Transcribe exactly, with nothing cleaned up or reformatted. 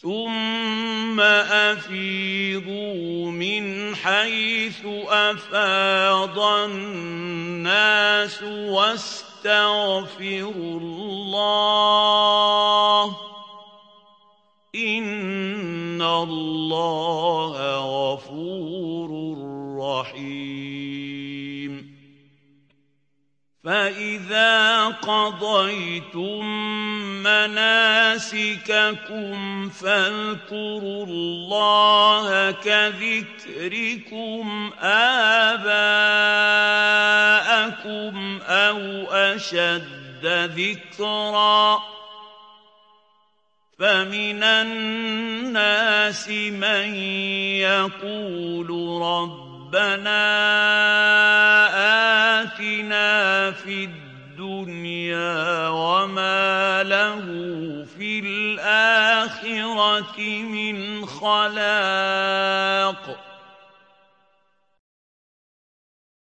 ثم أفيضوا من حيث أفاض الناس واستغفروا الله إن الله غفور رحيم فإذا قضيتم مناسككم فاذكروا الله كذكركم آباءكم أو أشد ذكرًا فمن الناس من يقول ربنا آتنا في الدنيا وما له في الآخرة من خلاق